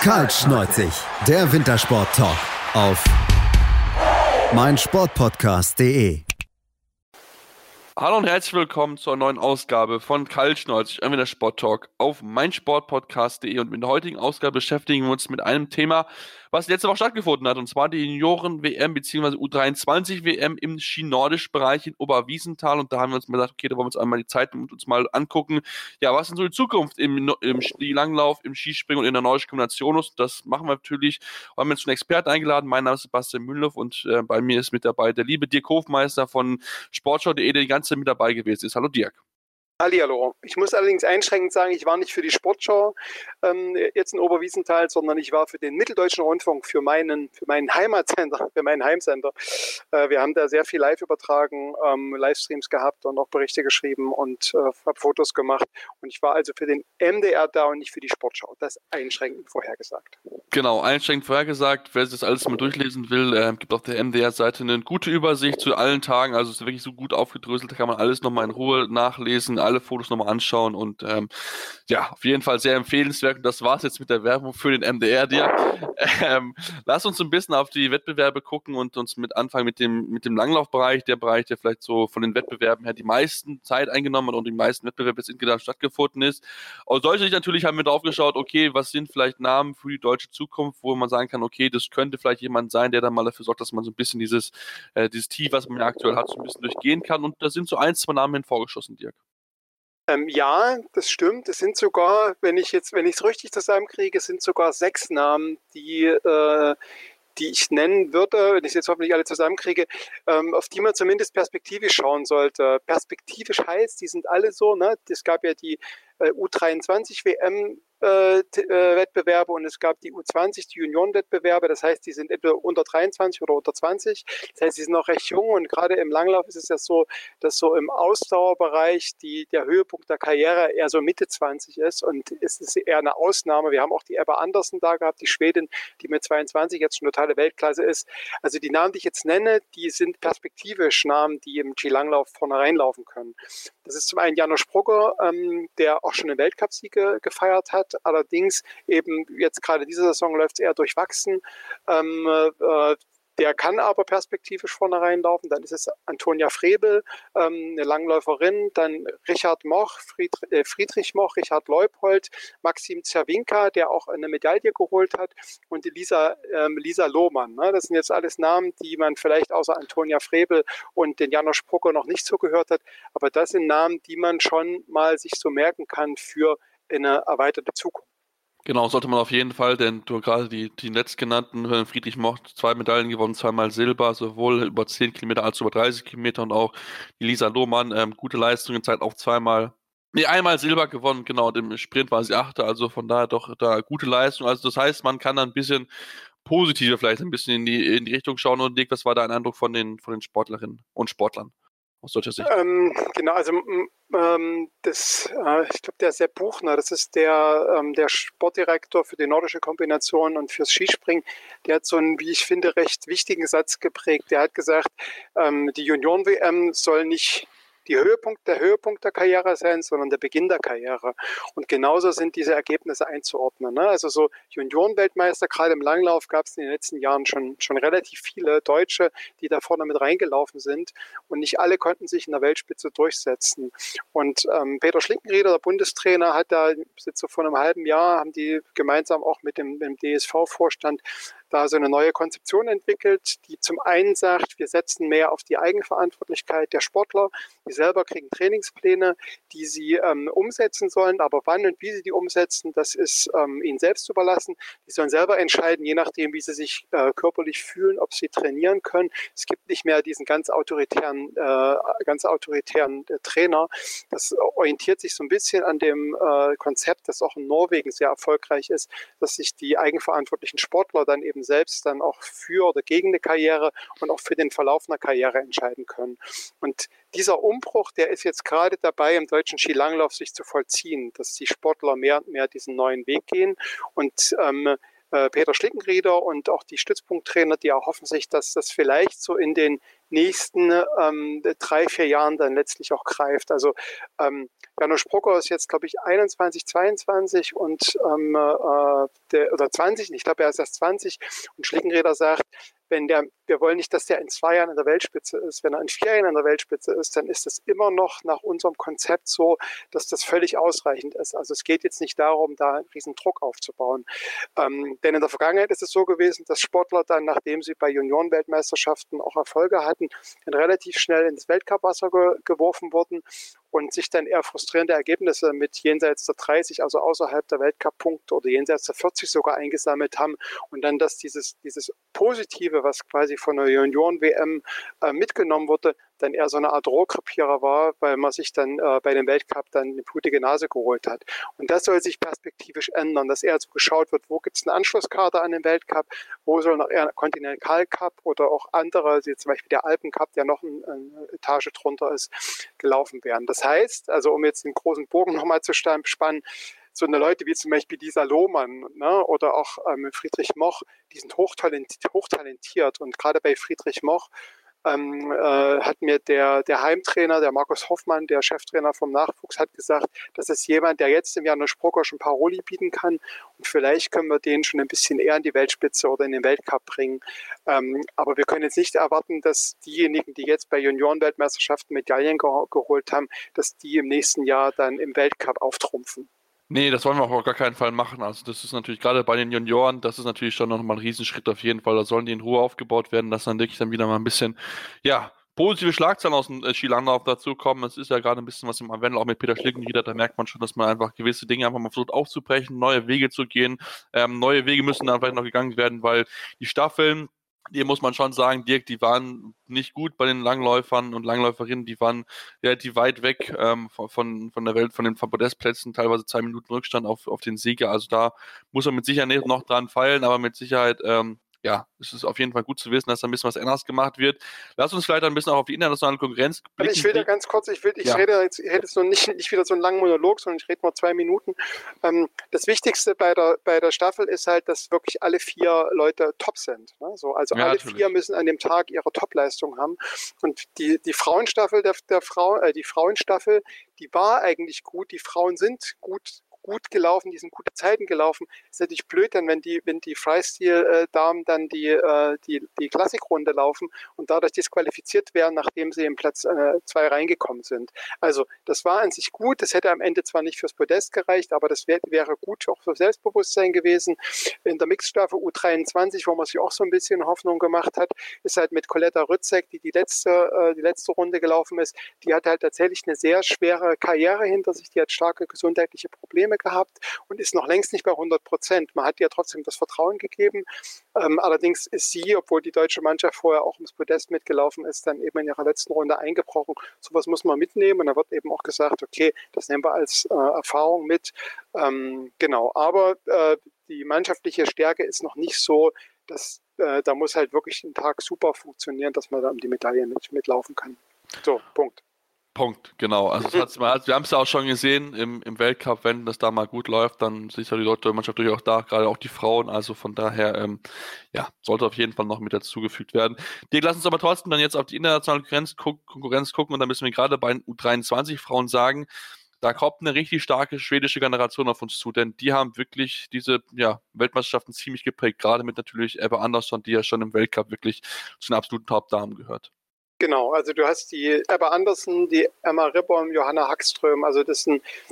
Kaltschneuzig, der Wintersport-Talk auf meinsportpodcast.de. Hallo und herzlich willkommen zur neuen Ausgabe von Kaltschneuzig, der Sport-Talk auf meinsportpodcast.de. Und mit der heutigen Ausgabe beschäftigen wir uns mit einem Thema, was letzte Woche stattgefunden hat, und zwar die Junioren-WM bzw. U23-WM im Ski-Nordisch-Bereich in Oberwiesenthal. Und da haben wir uns mal gesagt, okay, da wollen wir uns einmal die Zeit mit uns mal angucken, ja, was denn so die Zukunft im Skilanglauf, im Skispringen und in der nordischen Kombination ist. Das machen wir natürlich. Wir haben jetzt einen Experten eingeladen. Mein Name ist Sebastian Mühlhoff und bei mir ist mit dabei der liebe Dirk Hofmeister von Sportschau.de, der die ganze Zeit mit dabei gewesen ist. Hallo Dirk. Hallihallo. Ich muss allerdings einschränkend sagen, ich war nicht für die Sportschau jetzt in Oberwiesenthal, sondern ich war für den Mitteldeutschen Rundfunk, für meinen Heimatsender, für meinen Heimsender. Wir haben da sehr viel live übertragen, Livestreams gehabt und auch Berichte geschrieben und habe Fotos gemacht. Und ich war also für den MDR da und nicht für die Sportschau. Das einschränkend vorhergesagt. Genau, einschränkend vorhergesagt. Wer sich das alles mal durchlesen will, gibt auf der MDR-Seite eine gute Übersicht zu allen Tagen. Also es ist wirklich so gut aufgedröselt, da kann man alles nochmal in Ruhe nachlesen, alle Fotos nochmal anschauen und ja, auf jeden Fall sehr empfehlenswert. Und das war's jetzt mit der Werbung für den MDR, Dirk. Lass uns ein bisschen auf die Wettbewerbe gucken und uns anfangen mit dem Langlaufbereich, der Bereich, der vielleicht so von den Wettbewerben her die meisten Zeit eingenommen hat und die meisten Wettbewerbe jetzt insgesamt stattgefunden ist. Aus deutscher Sicht natürlich haben wir drauf geschaut, okay, was sind vielleicht Namen für die deutsche Zukunft, wo man sagen kann, okay, das könnte vielleicht jemand sein, der dann mal dafür sorgt, dass man so ein bisschen dieses Tief, was man ja aktuell hat, so ein bisschen durchgehen kann. Und da sind so 1, 2 Namen hervorgeschossen, Dirk. Ja, das stimmt. Es sind sogar, wenn ich es richtig zusammenkriege, sind sogar 6 Namen, die ich nennen würde, wenn ich es jetzt hoffentlich alle zusammenkriege, auf die man zumindest perspektivisch schauen sollte. Perspektivisch heißt, die sind alle so, ne? Es gab ja die U23-WM Wettbewerbe und es gab die U20, die Juniorenwettbewerbe. Das heißt, die sind entweder unter 23 oder unter 20. Das heißt, sie sind noch recht jung und gerade im Langlauf ist es ja so, dass so im Ausdauerbereich der Höhepunkt der Karriere eher so Mitte 20 ist und es ist eher eine Ausnahme. Wir haben auch die Ebba Andersson da gehabt, die Schwedin, die mit 22 jetzt schon totale Weltklasse ist. Also die Namen, die ich jetzt nenne, die sind perspektivisch Namen, die im Skilanglauf vorne reinlaufen können. Das ist zum einen Janusz Brugger, der auch schon einen Weltcupsieg gefeiert hat. Allerdings eben jetzt gerade diese Saison läuft es eher durchwachsen. Der kann aber perspektivisch vorne reinlaufen. Dann ist es Antonia Frebel, eine Langläuferin, dann Richard Moch, Friedrich Moch, Richard Leupold, Maxim Zerwinka, der auch eine Medaille geholt hat, und die Lisa Lohmann. Ne? Das sind jetzt alles Namen, die man vielleicht außer Antonia Frebel und den Janusz Brugger noch nicht so gehört hat. Aber das sind Namen, die man schon mal sich so merken kann für eine erweiterte Zukunft. Genau, sollte man auf jeden Fall, denn du gerade die letztgenannten, Friedrich Moch, 2 Medaillen gewonnen, 2-mal Silber, sowohl über 10 Kilometer als auch über 30 Kilometer, und auch die Lisa Lohmann, gute Leistungen, zeigt auch einmal Silber gewonnen, genau, und im Sprint war sie 8., also von daher doch da gute Leistung. Also das heißt, man kann da ein bisschen positiver vielleicht ein bisschen in die Richtung schauen. Und Dick, was war da ein Eindruck von den Sportlerinnen und Sportlern aus deutscher Sicht? Genau, also ich glaube, der Sepp Buchner, das ist der Sportdirektor für die nordische Kombination und fürs Skispringen, der hat so einen, wie ich finde, recht wichtigen Satz geprägt. Der hat gesagt, die Junioren-WM soll nicht der Höhepunkt der Karriere sein, sondern der Beginn der Karriere. Und genauso sind diese Ergebnisse einzuordnen. Ne? Also so Juniorenweltmeister, gerade im Langlauf gab es in den letzten Jahren schon relativ viele Deutsche, die da vorne mit reingelaufen sind. Und nicht alle konnten sich in der Weltspitze durchsetzen. Und Peter Schlickenrieder, der Bundestrainer, hat da jetzt so vor einem halben Jahr, haben die gemeinsam auch mit dem DSV-Vorstand da so eine neue Konzeption entwickelt, die zum einen sagt, wir setzen mehr auf die Eigenverantwortlichkeit der Sportler. Die selber kriegen Trainingspläne, die sie umsetzen sollen, aber wann und wie sie die umsetzen, das ist ihnen selbst überlassen. Die sollen selber entscheiden, je nachdem, wie sie sich körperlich fühlen, ob sie trainieren können. Es gibt nicht mehr diesen ganz autoritären Trainer. Das orientiert sich so ein bisschen an dem Konzept, das auch in Norwegen sehr erfolgreich ist, dass sich die eigenverantwortlichen Sportler dann eben selbst dann auch für oder gegen eine Karriere und auch für den Verlauf einer Karriere entscheiden können. Und dieser Umbruch, der ist jetzt gerade dabei, im deutschen Skilanglauf sich zu vollziehen, dass die Sportler mehr und mehr diesen neuen Weg gehen. Und Peter Schlickenrieder und auch die Stützpunkttrainer, die erhoffen sich, dass das vielleicht so in den nächsten 3-4 Jahren dann letztlich auch greift. Also Janusz Brugger ist jetzt, glaube ich, 21, 22 und oder 20, ich glaube, er ist erst 20 und Schlickenrieder sagt, wir wollen nicht, dass der in 2 Jahren in der Weltspitze ist. Wenn er in 4 Jahren in der Weltspitze ist, dann ist das immer noch nach unserem Konzept so, dass das völlig ausreichend ist. Also es geht jetzt nicht darum, da einen riesen Druck aufzubauen. Denn in der Vergangenheit ist es so gewesen, dass Sportler dann, nachdem sie bei Juniorenweltmeisterschaften auch Erfolge hatten, dann relativ schnell ins Weltcupwasser geworfen wurden und sich dann eher frustrierende Ergebnisse mit jenseits der 30, also außerhalb der Weltcup-Punkte oder jenseits der 40 sogar eingesammelt haben und dann, dass dieses Positive, was quasi von der Junioren-WM mitgenommen wurde, dann eher so eine Art Rohrkrepierer war, weil man sich dann bei dem Weltcup dann eine blutige Nase geholt hat. Und das soll sich perspektivisch ändern, dass eher so geschaut wird, wo gibt es einen Anschlusskader an den Weltcup, wo soll noch eher ein Continental Cup oder auch andere, wie zum Beispiel der Alpen Cup, der noch eine Etage drunter ist, gelaufen werden. Das heißt, also um jetzt den großen Bogen nochmal zu spannen, so eine Leute wie zum Beispiel Lisa Lohmann, ne, oder auch Friedrich Moch, die sind hochtalentiert. Und gerade bei Friedrich Moch hat mir der Heimtrainer, der Markus Hoffmann, der Cheftrainer vom Nachwuchs, hat gesagt, das ist jemand, der jetzt im Janusz Brugger schon Paroli bieten kann und vielleicht können wir den schon ein bisschen eher in die Weltspitze oder in den Weltcup bringen. Aber wir können jetzt nicht erwarten, dass diejenigen, die jetzt bei Juniorenweltmeisterschaften Medaillen geholt haben, dass die im nächsten Jahr dann im Weltcup auftrumpfen. Nee, das wollen wir auch auf gar keinen Fall machen. Also das ist natürlich gerade bei den Junioren, das ist natürlich schon nochmal ein Riesenschritt auf jeden Fall. Da sollen die in Ruhe aufgebaut werden, dass dann wirklich dann wieder mal ein bisschen, ja, positive Schlagzeilen aus dem Skilanglauf dazukommen. Es ist ja gerade ein bisschen was im Wendel, auch mit Peter Schlickenrieder, da merkt man schon, dass man einfach gewisse Dinge einfach mal versucht aufzubrechen, neue Wege zu gehen. Neue Wege müssen dann vielleicht noch gegangen werden, weil die Staffeln, hier muss man schon sagen, Dirk, die waren nicht gut bei den Langläufern und Langläuferinnen, die waren relativ weit weg von der Welt, von den Podestplätzen, teilweise 2 Minuten Rückstand auf den Sieger. Also da muss man mit Sicherheit noch dran feilen, aber mit Sicherheit, ja, es ist auf jeden Fall gut zu wissen, dass da ein bisschen was anderes gemacht wird. Lass uns vielleicht ein bisschen auch auf die internationale Konkurrenz blicken. Ich will da ganz kurz, ich rede jetzt noch nicht wieder so einen langen Monolog, sondern ich rede nur 2 Minuten. Das Wichtigste bei der Staffel ist halt, dass wirklich alle 4 Leute top sind. Ne? So, also ja, alle natürlich. 4 müssen an dem Tag ihre Topleistung haben. Und die Frauenstaffel die Frauenstaffel, die war eigentlich gut. Die Frauen sind gut gelaufen, die sind gute Zeiten gelaufen. Ist natürlich blöd, dann wenn die Freistil-Damen dann die Klassikrunde laufen und dadurch disqualifiziert werden, nachdem sie im Platz 2 reingekommen sind. Also das war an sich gut. Das hätte am Ende zwar nicht fürs Podest gereicht, aber das wäre gut auch für Selbstbewusstsein gewesen. In der Mixstaffel U23, wo man sich auch so ein bisschen Hoffnung gemacht hat, ist halt mit Coletta Rützek, die letzte Runde gelaufen ist, die hat halt tatsächlich eine sehr schwere Karriere hinter sich, die hat starke gesundheitliche Probleme gehabt und ist noch längst nicht bei 100%. Man hat ihr trotzdem das Vertrauen gegeben. Allerdings ist sie, obwohl die deutsche Mannschaft vorher auch ums Podest mitgelaufen ist, dann eben in ihrer letzten Runde eingebrochen. Sowas muss man mitnehmen und da wird eben auch gesagt, okay, das nehmen wir als Erfahrung mit. Genau, aber die mannschaftliche Stärke ist noch nicht so, dass da muss halt wirklich ein Tag super funktionieren, dass man da um die Medaille mitlaufen kann. So, Punkt. Punkt, genau. Also wir haben es ja auch schon gesehen im Weltcup, wenn das da mal gut läuft, dann ist ja die deutsche Mannschaft durchaus da, gerade auch die Frauen. Also von daher, ja, sollte auf jeden Fall noch mit dazugefügt werden. Dirk, lass uns aber trotzdem dann jetzt auf die internationale Konkurrenz gucken und da müssen wir gerade bei den U23-Frauen sagen, da kommt eine richtig starke schwedische Generation auf uns zu, denn die haben wirklich diese Weltmeisterschaften ziemlich geprägt, gerade mit natürlich Ebba Andersson, die ja schon im Weltcup wirklich zu den absoluten Top-Damen gehört. Genau, also du hast die Ebba Andersson, die Emma Ribborn, Johanna Hackström, also das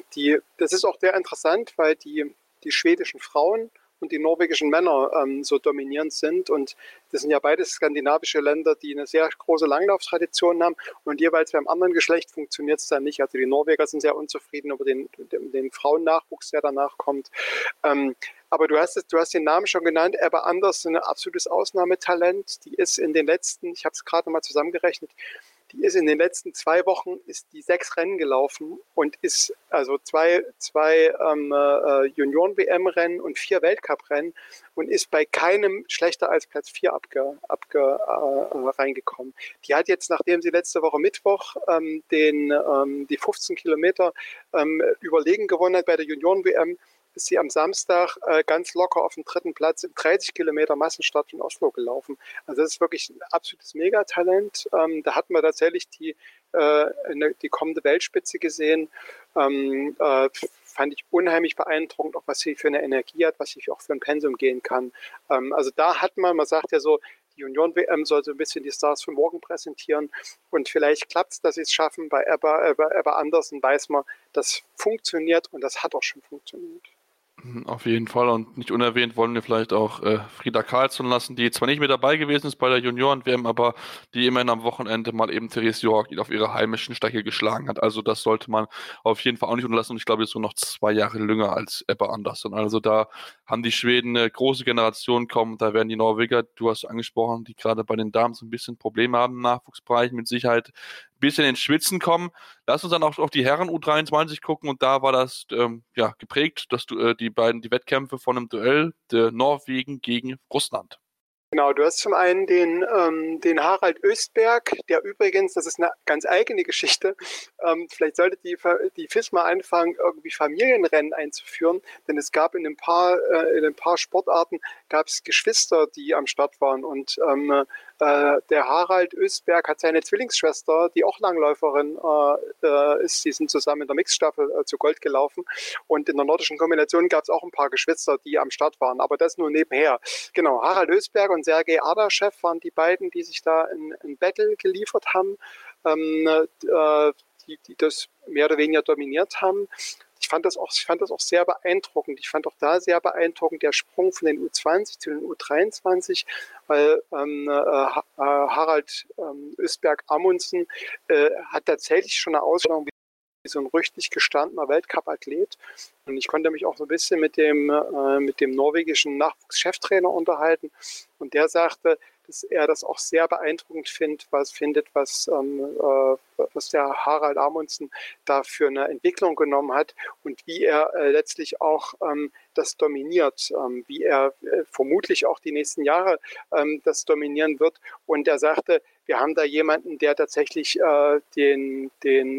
ist auch sehr interessant, weil die schwedischen Frauen und die norwegischen Männer so dominierend sind und das sind ja beides skandinavische Länder, die eine sehr große Langlauftradition haben und jeweils beim anderen Geschlecht funktioniert es dann nicht. Also die Norweger sind sehr unzufrieden über den Frauennachwuchs, der danach kommt. Aber du hast den Namen schon genannt, Ebba Andersson, ein absolutes Ausnahmetalent. Die ist in den letzten, ich habe es gerade mal zusammengerechnet, die ist in den letzten 2 Wochen ist die 6 Rennen gelaufen und ist also zwei Junioren-WM-Rennen und 4 Weltcup-Rennen und ist bei keinem schlechter als Platz 4 reingekommen. Die hat jetzt, nachdem sie letzte Woche Mittwoch die 15 Kilometer überlegen gewonnen hat bei der Junioren-WM, ist sie am Samstag ganz locker auf dem 3. Platz im 30 Kilometer Massenstart von Oslo gelaufen. Also das ist wirklich ein absolutes Megatalent. Da hatten wir tatsächlich die kommende Weltspitze gesehen. Fand ich unheimlich beeindruckend, auch was sie für eine Energie hat, was sie auch für ein Pensum gehen kann. Also da hat man sagt ja so, die Union-WM soll so ein bisschen die Stars von morgen präsentieren und vielleicht klappt es, dass sie es schaffen. Bei Ebba Andersen weiß man, das funktioniert und das hat auch schon funktioniert. Auf jeden Fall und nicht unerwähnt wollen wir vielleicht auch Frida Karlsson lassen, die zwar nicht mit dabei gewesen ist bei der Junioren-WM, aber die immerhin am Wochenende mal eben Therese York auf ihrer heimischen Strecke geschlagen hat. Also das sollte man auf jeden Fall auch nicht unterlassen und ich glaube, sie ist nur noch 2 Jahre jünger als Ebba Andersson. Also da haben die Schweden eine große Generation kommen, da werden die Norweger, du hast angesprochen, die gerade bei den Damen so ein bisschen Probleme haben im Nachwuchsbereich, mit Sicherheit ein bisschen ins Schwitzen kommen. Lass uns dann auch auf die Herren U23 gucken und da war das geprägt, dass die Wettkämpfe von einem Duell der Norwegen gegen Russland. Genau, du hast zum einen den Harald Östberg, der übrigens, das ist eine ganz eigene Geschichte, vielleicht sollte die FIS mal anfangen, irgendwie Familienrennen einzuführen, denn es gab in ein paar Sportarten gab es Geschwister, die am Start waren und der Harald Östberg hat seine Zwillingsschwester, die auch Langläuferin ist, die sind zusammen in der Mixstaffel zu Gold gelaufen und in der nordischen Kombination gab es auch ein paar Geschwister, die am Start waren, aber das nur nebenher. Genau, Harald Östberg und Sergei Ardashev waren die beiden, die sich da in Battle geliefert haben, die das mehr oder weniger dominiert haben. Ich fand das auch sehr beeindruckend. Ich fand auch da sehr beeindruckend der Sprung von den U20 zu den U23, weil Harald Östberg Amundsen hat tatsächlich schon eine Ausbildung wie so ein richtig gestandener Weltcup-Athlet. Und ich konnte mich auch so ein bisschen mit dem norwegischen Nachwuchscheftrainer unterhalten. Und der sagte, dass er das auch sehr beeindruckend findet, was der Harald Amundsen da für eine Entwicklung genommen hat und wie er letztlich auch das dominiert, wie er vermutlich auch die nächsten Jahre das dominieren wird. Und er sagte, wir haben da jemanden, der tatsächlich den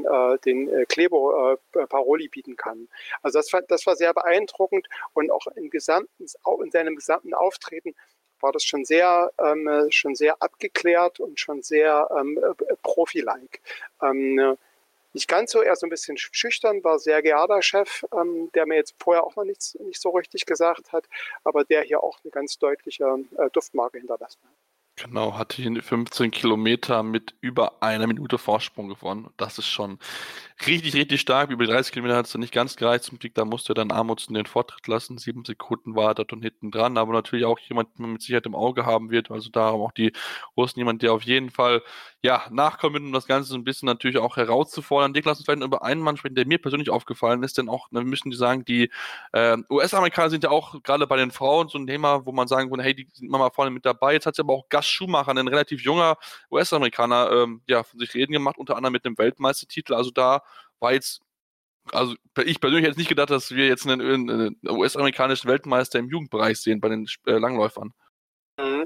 Clebo Paroli bieten kann. Also das war sehr beeindruckend und auch in seinem gesamten Auftreten war das schon sehr abgeklärt und schon sehr Profi-like. Nicht ganz so, eher so ein bisschen schüchtern war Sergei Ardashev, der mir jetzt vorher auch noch nicht so richtig gesagt hat, aber der hier auch eine ganz deutliche Duftmarke hinterlassen hat. Genau, hatte hier 15 Kilometer mit über 1 Minute Vorsprung gewonnen. Das ist schon richtig, richtig stark. Über 30 Kilometer hat es dann nicht ganz gereicht zum Sieg. Da musste dann Amundsen den Vortritt lassen. 7 Sekunden war er dort und hinten dran. Aber natürlich auch jemand, den man mit Sicherheit im Auge haben wird. Also da haben auch die Russen jemand, der auf jeden Fall nachkommt, um das Ganze so ein bisschen natürlich auch herauszufordern. Dick, lass uns vielleicht über einen Mann sprechen, der mir persönlich aufgefallen ist. Denn auch, dann müssen die sagen, die US-Amerikaner sind ja auch gerade bei den Frauen so ein Thema, wo man sagen würde, hey, die sind immer mal vorne mit dabei. Jetzt hat sie aber auch Gus Schumacher, ein relativ junger US-Amerikaner, von sich reden gemacht, unter anderem mit einem Weltmeistertitel. Also da war jetzt, also ich persönlich hätte nicht gedacht, dass wir jetzt einen US-amerikanischen Weltmeister im Jugendbereich sehen bei den Langläufern. Mhm.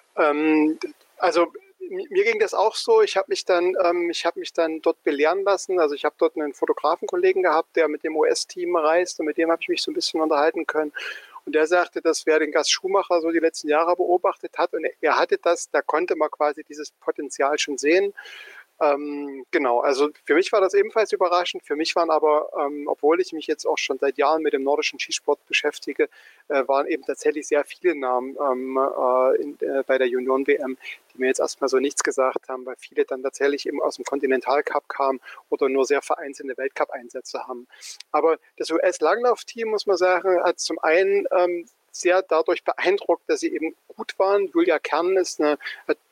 Also mir ging das auch so. Ich habe mich dann dort belehren lassen. Also ich habe dort einen Fotografenkollegen gehabt, der mit dem US-Team reist und mit dem habe ich mich so ein bisschen unterhalten können. Und der sagte, dass wer den Gus Schumacher so die letzten Jahre beobachtet hat und er hatte da konnte man quasi dieses Potenzial schon sehen. Genau, also für mich war das ebenfalls überraschend. Für mich waren aber, obwohl ich mich jetzt auch schon seit Jahren mit dem nordischen Skisport beschäftige, waren eben tatsächlich sehr viele Namen bei der Junioren-WM, die mir jetzt erstmal so nichts gesagt haben, weil viele dann tatsächlich eben aus dem Continental-Cup kamen oder nur sehr vereinzelte Weltcup-Einsätze haben. Aber das US-Langlaufteam, muss man sagen, hat zum einen sehr dadurch beeindruckt, dass sie eben gut waren. Julia Kern ist im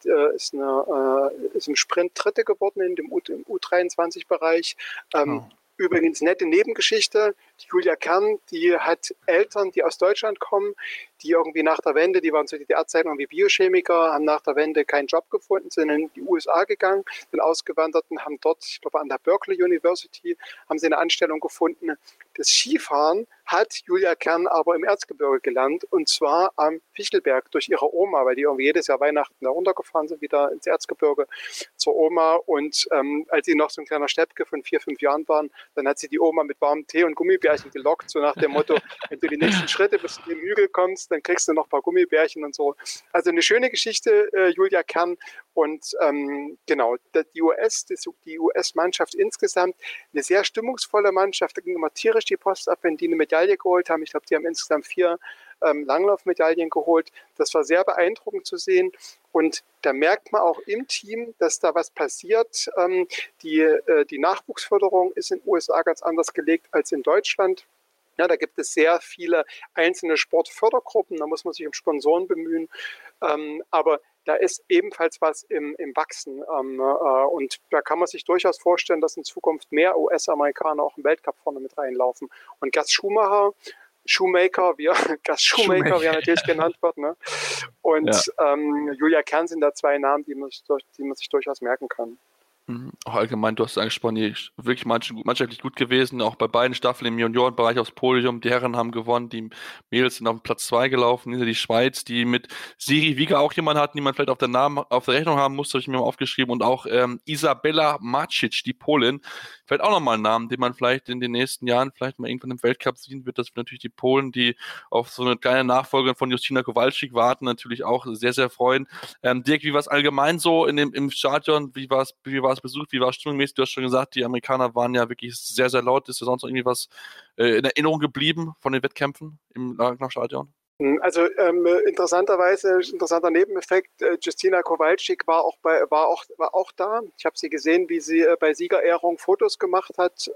Sprint Dritte geworden im U23-Bereich. Übrigens nette Nebengeschichte. Die Julia Kern, die hat Eltern, die aus Deutschland kommen, die irgendwie nach der Wende, die waren zu DDR-Zeiten irgendwie Biochemiker, haben nach der Wende keinen Job gefunden, sind in die USA gegangen, sind ausgewandert und haben dort, ich glaube an der Berkeley University, haben sie eine Anstellung gefunden. Das Skifahren hat Julia Kern aber im Erzgebirge gelernt, und zwar am Fichtelberg durch ihre Oma, weil die irgendwie jedes Jahr Weihnachten da runtergefahren sind, wieder ins Erzgebirge zur Oma. Und als sie noch so ein kleiner Steppke von 4-5 Jahren waren, dann hat sie die Oma mit warmem Tee und Gummibärchen gelockt, so nach dem Motto, wenn du die nächsten Schritte bis zu dem Hügel kommst, dann kriegst du noch ein paar Gummibärchen und so. Also eine schöne Geschichte, Julia Kern. Und genau, die US-Mannschaft insgesamt, eine sehr stimmungsvolle Mannschaft, da ging immer tierisch die Post ab, wenn die eine Medaille geholt haben. Ich glaube, die haben insgesamt 4 Langlaufmedaillen geholt. Das war sehr beeindruckend zu sehen. Und da merkt man auch im Team, dass da was passiert. Die Nachwuchsförderung ist in den USA ganz anders gelegt als in Deutschland. Ja, da gibt es sehr viele einzelne Sportfördergruppen, da muss man sich um Sponsoren bemühen. Aber da ist ebenfalls was im Wachsen. Und da kann man sich durchaus vorstellen, dass in Zukunft mehr US-Amerikaner auch im Weltcup vorne mit reinlaufen. Und Gus Schumacher, wie er natürlich genannt wird, ne? Und Julia Kern sind da 2 Namen, die man sich durchaus merken kann. Auch allgemein, du hast es angesprochen, die wirklich mannschaftlich gut gewesen, auch bei beiden Staffeln im Juniorenbereich aufs Podium. Die Herren haben gewonnen, die Mädels sind auf Platz 2 gelaufen, hinter die Schweiz, die mit Siri Wieger auch jemanden hatten, die man vielleicht auf der Rechnung haben musste, habe ich mir mal aufgeschrieben, und auch Isabella Macic, die Polin, vielleicht auch nochmal ein Name, den man vielleicht in den nächsten Jahren vielleicht mal irgendwann im Weltcup sehen wird. Das wird natürlich die Polen, die auf so eine kleine Nachfolgerin von Justyna Kowalczyk warten, natürlich auch sehr, sehr freuen. Dirk, wie war es allgemein so im Stadion? Wie war es besucht? Wie war es stimmungsmäßig? Du hast schon gesagt, die Amerikaner waren ja wirklich sehr, sehr laut. Ist da sonst noch irgendwie was in Erinnerung geblieben von den Wettkämpfen im Stadion? Also interessanter Nebeneffekt, Justyna Kowalczyk war auch da. Ich habe sie gesehen, wie sie bei Siegerehrung Fotos gemacht hat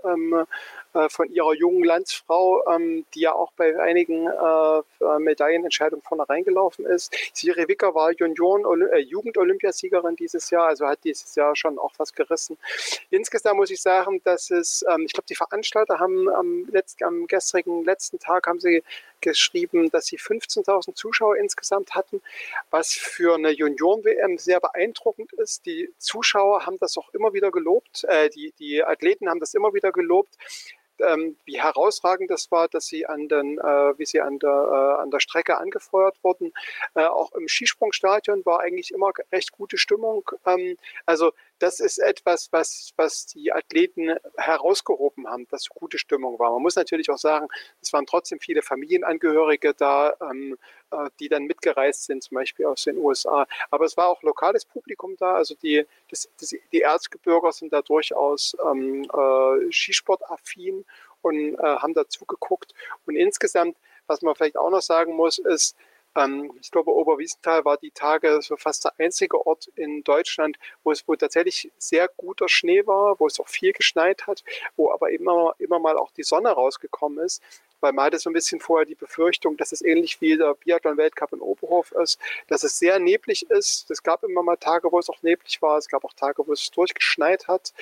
von ihrer jungen Landsfrau, die ja auch bei einigen Medaillenentscheidungen vorne reingelaufen ist. Siri Wieger war Jugend-Olympiasiegerin dieses Jahr, also hat dieses Jahr schon auch was gerissen. Insgesamt muss ich sagen, dass es, ich glaube, die Veranstalter haben am gestrigen letzten Tag haben sie geschrieben, dass sie 15.000 Zuschauer insgesamt hatten, was für eine Junioren-WM sehr beeindruckend ist. Die Zuschauer haben das auch immer wieder gelobt, die Athleten haben das immer wieder gelobt, wie herausragend das war, dass sie an der Strecke angefeuert wurden. Auch im Skisprungstadion war eigentlich immer recht gute Stimmung. Also das ist etwas, was die Athleten herausgehoben haben, dass so gute Stimmung war. Man muss natürlich auch sagen, es waren trotzdem viele Familienangehörige da, die dann mitgereist sind, zum Beispiel aus den USA. Aber es war auch lokales Publikum da. Also die Erzgebirger sind da durchaus Skisportaffin und haben da zugeguckt. Und insgesamt, was man vielleicht auch noch sagen muss, ist, ich glaube, Oberwiesenthal war die Tage so fast der einzige Ort in Deutschland, wo tatsächlich sehr guter Schnee war, wo es auch viel geschneit hat, wo aber immer mal auch die Sonne rausgekommen ist. Weil man hatte so ein bisschen vorher die Befürchtung, dass es ähnlich wie der Biathlon-Weltcup in Oberhof ist, dass es sehr neblig ist. Es gab immer mal Tage, wo es auch neblig war. Es gab auch Tage, wo es durchgeschneit hat.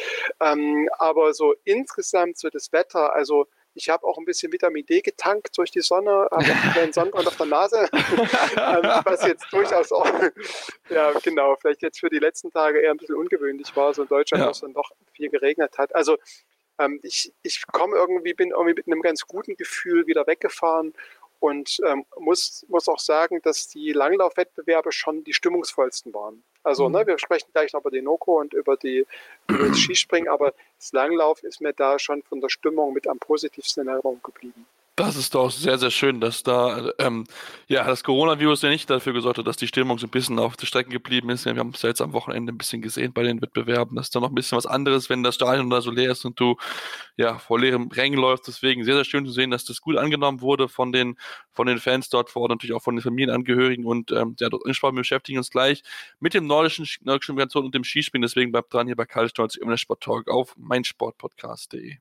Aber so insgesamt so das Wetter, also ich habe auch ein bisschen Vitamin D getankt durch die Sonne, habe auch einen Sonnenbrand auf der Nase, was jetzt durchaus auch, ja genau, vielleicht jetzt für die letzten Tage eher ein bisschen ungewöhnlich war, so in Deutschland, wo es dann doch viel geregnet hat. Also ich bin irgendwie mit einem ganz guten Gefühl wieder weggefahren und muss auch sagen, dass die Langlaufwettbewerbe schon die stimmungsvollsten waren. Also wir sprechen gleich noch über die NOKO und über das Skispringen, aber das Langlauf ist mir da schon von der Stimmung mit am positivsten in Erinnerung geblieben. Das ist doch sehr, sehr schön, dass da das Coronavirus ja nicht dafür gesorgt hat, dass die Stimmung so ein bisschen auf der Strecke geblieben ist. Ja, wir haben es ja jetzt am Wochenende ein bisschen gesehen bei den Wettbewerben. Das ist da noch ein bisschen was anderes, wenn das Stadion da so leer ist und du vor leerem Rängen läufst. Deswegen sehr, sehr schön zu sehen, dass das gut angenommen wurde von den Fans dort vor Ort, natürlich auch von den Familienangehörigen. Und dort wir beschäftigen uns gleich mit dem nordischen Migration und dem Skispringen. Deswegen bleibt dran hier bei Karl Stolz im Sport Talk auf meinsportpodcast.de.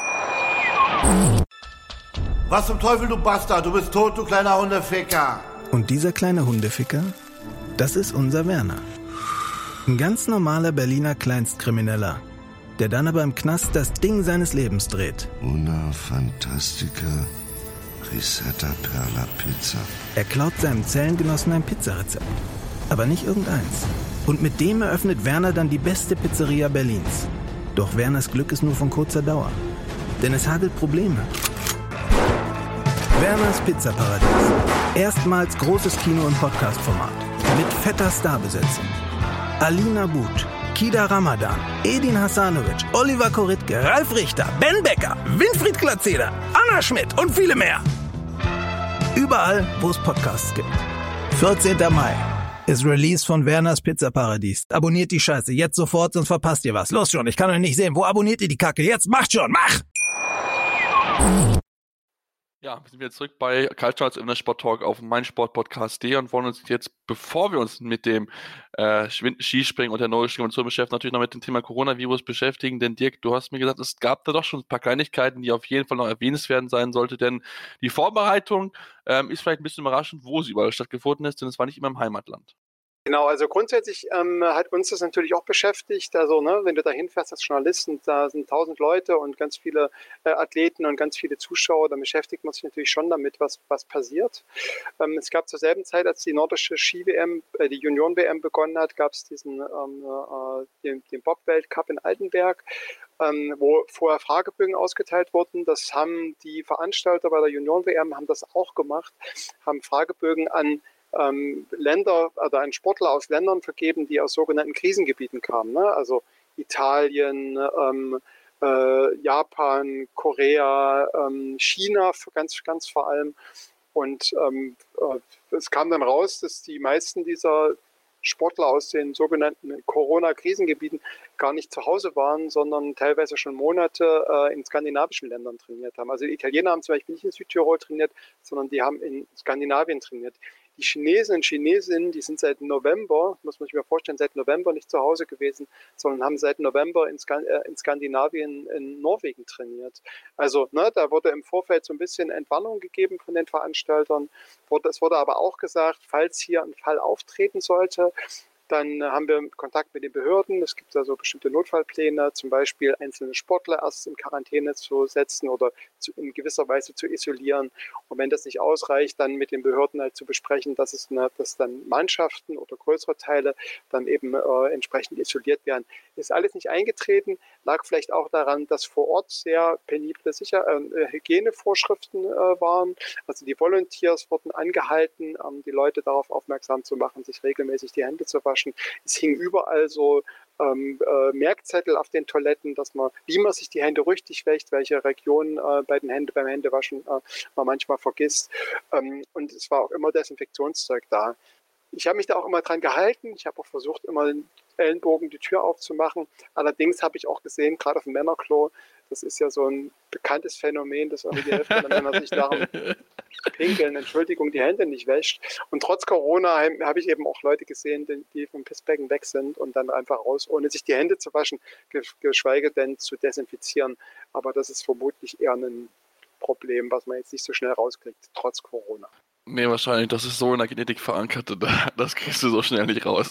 Was zum Teufel, du Bastard? Du bist tot, du kleiner Hundeficker. Und dieser kleine Hundeficker, das ist unser Werner. Ein ganz normaler Berliner Kleinstkrimineller, der dann aber im Knast das Ding seines Lebens dreht. Una Fantastica Risetta Perla Pizza. Er klaut seinem Zellengenossen ein Pizzarezept. Aber nicht irgendeins. Und mit dem eröffnet Werner dann die beste Pizzeria Berlins. Doch Werners Glück ist nur von kurzer Dauer. Denn es hagelt Probleme. Werners Pizzaparadies. Erstmals großes Kino- und Podcast-Format. Mit fetter Starbesetzung. Alina But, Kida Ramadan, Edin Hasanovic, Oliver Koritke, Ralf Richter, Ben Becker, Winfried Glatzeder, Anna Schmidt und viele mehr. Überall, wo es Podcasts gibt. 14. Mai ist Release von Werners Pizzaparadies. Abonniert die Scheiße jetzt sofort, sonst verpasst ihr was. Los schon, ich kann euch nicht sehen. Wo abonniert ihr die Kacke? Jetzt macht schon, mach! Ja, wir sind wieder zurück bei Kaltschnauze im Sport Talk auf meinsportpodcast.de und wollen uns jetzt, bevor wir uns mit dem Skispringen und der Neurostimmung beschäftigen, natürlich noch mit dem Thema Coronavirus beschäftigen. Denn Dirk, du hast mir gesagt, es gab da doch schon ein paar Kleinigkeiten, die auf jeden Fall noch erwähnenswert sein sollte, denn die Vorbereitung ist vielleicht ein bisschen überraschend, wo sie überall stattgefunden ist, denn es war nicht immer im Heimatland. Genau, also grundsätzlich hat uns das natürlich auch beschäftigt. Also wenn du da hinfährst als Journalist und da sind 1000 Leute und ganz viele Athleten und ganz viele Zuschauer, dann beschäftigt man sich natürlich schon damit, was passiert. Es gab zur selben Zeit, als die nordische Ski-WM, die Junioren-WM begonnen hat, gab es den Bob-Weltcup in Altenberg, wo vorher Fragebögen ausgeteilt wurden. Das haben die Veranstalter bei der Junioren-WM haben das auch gemacht, haben Fragebögen an Länder oder an Sportler aus Ländern vergeben, die aus sogenannten Krisengebieten kamen. Ne? Also Italien, Japan, Korea, China ganz vor allem. Und es kam dann raus, dass die meisten dieser Sportler aus den sogenannten Corona-Krisengebieten gar nicht zu Hause waren, sondern teilweise schon Monate in skandinavischen Ländern trainiert haben. Also die Italiener haben zum Beispiel nicht in Südtirol trainiert, sondern die haben in Skandinavien trainiert. Die Chinesen und Chinesinnen, die sind seit November, muss man sich mal vorstellen, seit November nicht zu Hause gewesen, sondern haben seit November in Skandinavien, in Norwegen trainiert. Also da wurde im Vorfeld so ein bisschen Entwarnung gegeben von den Veranstaltern. Es wurde aber auch gesagt, falls hier ein Fall auftreten sollte, dann haben wir Kontakt mit den Behörden. Es gibt da so bestimmte Notfallpläne, zum Beispiel einzelne Sportler erst in Quarantäne zu setzen oder in gewisser Weise zu isolieren. Und wenn das nicht ausreicht, dann mit den Behörden halt zu besprechen, dass dann Mannschaften oder größere Teile dann eben entsprechend isoliert werden. Ist alles nicht eingetreten, lag vielleicht auch daran, dass vor Ort sehr penible Hygienevorschriften waren. Also die Volunteers wurden angehalten, die Leute darauf aufmerksam zu machen, sich regelmäßig die Hände zu waschen. Es hingen überall so Merkzettel auf den Toiletten, wie man sich die Hände richtig wäscht, welche Regionen beim Händewaschen man manchmal vergisst. Und es war auch immer Desinfektionszeug da. Ich habe mich da auch immer dran gehalten. Ich habe auch versucht, immer den Ellenbogen die Tür aufzumachen. Allerdings habe ich auch gesehen, gerade auf dem Männerklo, das ist ja so ein bekanntes Phänomen, dass irgendwie die Hälfte der Männer sich nach dem Pinkeln, die Hände nicht wäscht. Und trotz Corona habe ich eben auch Leute gesehen, die vom Pissbecken weg sind und dann einfach raus, ohne sich die Hände zu waschen, geschweige denn zu desinfizieren. Aber das ist vermutlich eher ein Problem, was man jetzt nicht so schnell rauskriegt, trotz Corona. Nee, wahrscheinlich, das ist so in der Genetik verankert, das kriegst du so schnell nicht raus.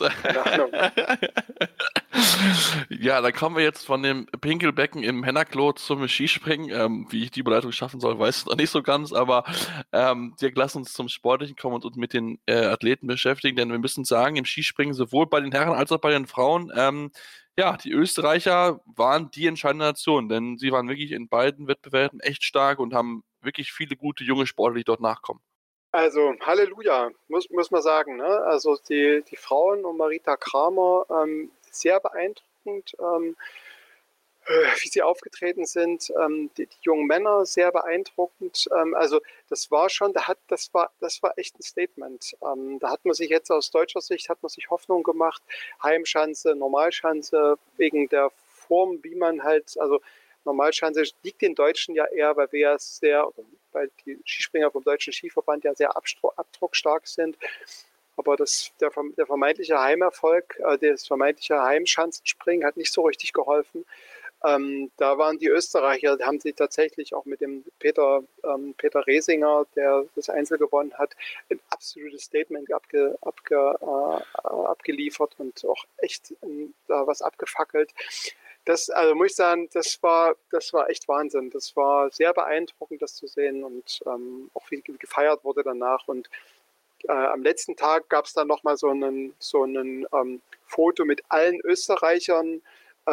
Ja, dann kommen wir jetzt von dem Pinkelbecken im Männerklo zum Skispringen. Wie ich die Überleitung schaffen soll, weiß ich noch nicht so ganz, aber Dirk, lass uns zum Sportlichen kommen und uns mit den Athleten beschäftigen, denn wir müssen sagen, im Skispringen, sowohl bei den Herren als auch bei den Frauen, die Österreicher waren die entscheidende Nation, denn sie waren wirklich in beiden Wettbewerben echt stark und haben wirklich viele gute junge Sportler, die dort nachkommen. Also Halleluja, muss man sagen. Ne? Also die Frauen um Marita Kramer, sehr beeindruckend, wie sie aufgetreten sind. Die jungen Männer, sehr beeindruckend. Also das war schon, das war echt ein Statement. Da hat man sich jetzt aus deutscher Sicht Hoffnung gemacht. Heimschanze, Normalschanze, wegen der Form, wie man halt, also Normalschanze liegt den Deutschen ja eher, weil weil die Skispringer vom Deutschen Skiverband ja sehr abdruckstark sind. Aber der vermeintliche Heimerfolg, das vermeintliche Heimschanzenspringen hat nicht so richtig geholfen. Da waren die Österreicher, haben sie tatsächlich auch mit dem Peter Resinger, der das Einzel gewonnen hat, ein absolutes Statement abgeliefert und auch echt da was abgefackelt. Also muss ich sagen, das war echt Wahnsinn. Das war sehr beeindruckend, das zu sehen und auch wie gefeiert wurde danach. Und am letzten Tag gab es dann nochmal so ein Foto mit allen Österreichern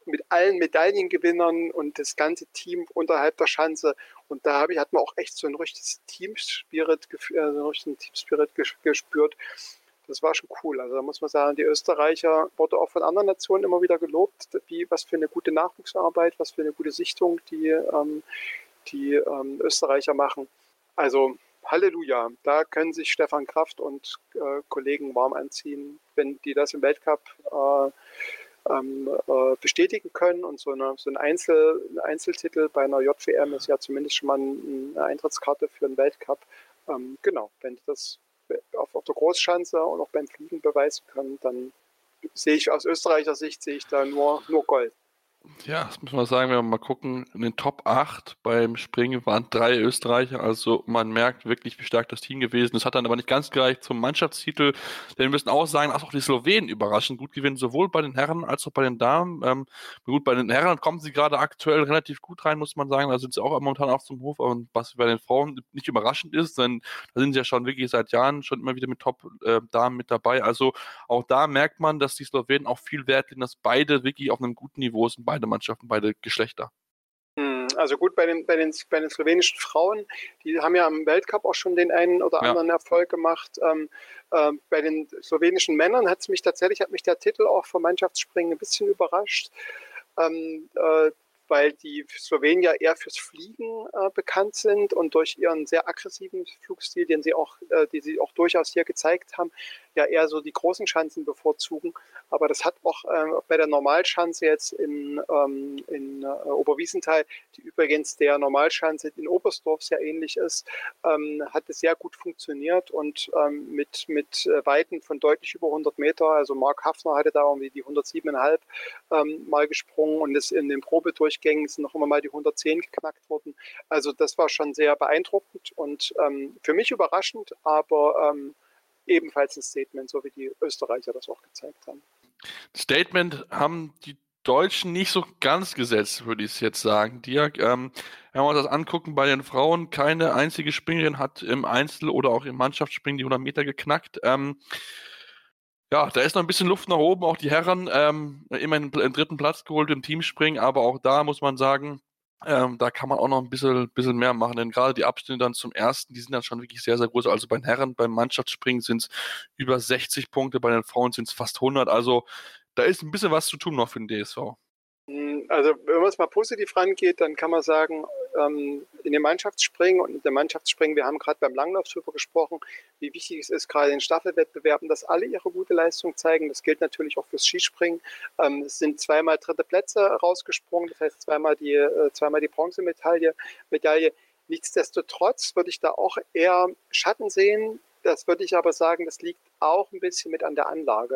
mit allen Medaillengewinnern und das ganze Team unterhalb der Schanze. Und da hat man auch echt so ein richtiges Teamspirit gespürt. Das war schon cool. Also da muss man sagen, die Österreicher wurde auch von anderen Nationen immer wieder gelobt, was für eine gute Nachwuchsarbeit, was für eine gute Sichtung die Österreicher machen. Also Halleluja, da können sich Stefan Kraft und Kollegen warm anziehen, wenn die das im Weltcup bestätigen können. Und so ein Einzeltitel bei einer JWM ist ja zumindest schon mal eine Eintrittskarte für einen Weltcup. Genau, wenn die das auf der Großschanze und auch beim Fliegen beweisen können, dann sehe ich aus Österreicher Sicht da nur Gold. Ja, das muss man sagen, wenn wir mal gucken, in den Top 8 beim Springen waren 3 Österreicher, also man merkt wirklich, wie stark das Team gewesen ist. Hat dann aber nicht ganz gereicht zum Mannschaftstitel, denn wir müssen auch sagen, dass auch die Slowenen überraschend gut gewinnen, sowohl bei den Herren als auch bei den Damen. Gut, bei den Herren kommen sie gerade aktuell relativ gut rein, muss man sagen, da sind sie auch momentan auf zum Hof, und was bei den Frauen nicht überraschend ist, denn da sind sie ja schon wirklich seit Jahren schon immer wieder mit Top-Damen mit dabei, also auch da merkt man, dass die Slowenen auch viel Wert legen, dass beide wirklich auf einem guten Niveau sind, beide Mannschaften, beide Geschlechter. Also gut, bei den slowenischen Frauen, die haben ja am Weltcup auch schon den einen oder anderen Erfolg gemacht. Bei den slowenischen Männern hat mich der Titel auch vom Mannschaftsspringen ein bisschen überrascht, weil die Slowenier eher fürs Fliegen bekannt sind und durch ihren sehr aggressiven Flugstil, die sie auch durchaus hier gezeigt haben, ja eher so die großen Schanzen bevorzugen. Aber das hat auch bei der Normalschanze jetzt in Oberwiesenthal, die übrigens der Normalschanze in Oberstdorf sehr ähnlich ist, hat es sehr gut funktioniert und mit Weiten von deutlich über 100 Meter. Also Mark Hafner hatte da irgendwie die 107,5 mal gesprungen, und in den Probedurchgängen sind noch immer mal die 110 geknackt worden. Also das war schon sehr beeindruckend und für mich überraschend, aber ebenfalls ein Statement, so wie die Österreicher das auch gezeigt haben. Statement haben die Deutschen nicht so ganz gesetzt, würde ich jetzt sagen. Dirk, wenn wir uns das angucken, bei den Frauen, keine einzige Springerin hat im Einzel- oder auch im Mannschaftsspringen die 100 Meter geknackt. Ja, da ist noch ein bisschen Luft nach oben. Auch die Herren immerhin den 3. Platz geholt im Teamspringen, aber auch da muss man sagen, da kann man auch noch ein bisschen mehr machen, denn gerade die Abstände dann zum ersten, die sind dann schon wirklich sehr, sehr groß. Also bei den Herren, beim Mannschaftsspringen sind es über 60 Punkte, bei den Frauen sind es fast 100. Also da ist ein bisschen was zu tun noch für den DSV. Also wenn man es mal positiv rangeht, dann kann man sagen, in dem Mannschaftsspringen und in der Mannschaftsspringen, wir haben gerade beim Langlauf darüber gesprochen, wie wichtig es ist, gerade in Staffelwettbewerben, dass alle ihre gute Leistung zeigen. Das gilt natürlich auch fürs Skispringen. Es sind zweimal 3. Plätze rausgesprungen, das heißt zweimal die Bronzemedaille. Nichtsdestotrotz würde ich da auch eher Schatten sehen. Das würde ich aber sagen, das liegt auch ein bisschen mit an der Anlage.